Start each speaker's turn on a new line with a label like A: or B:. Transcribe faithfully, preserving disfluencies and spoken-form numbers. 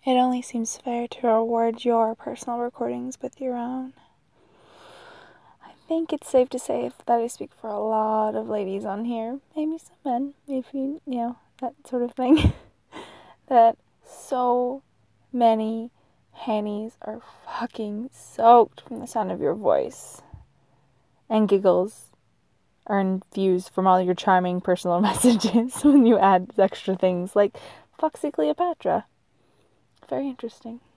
A: It only seems fair to reward your personal recordings with your own. I think it's safe to say that I speak for a lot of ladies on here, maybe some men, if you, you know, that sort of thing, that so many hennies are fucking soaked from the sound of your voice. And giggles are infused from all your charming personal messages when you add extra things like Foxy Cleopatra. Very interesting.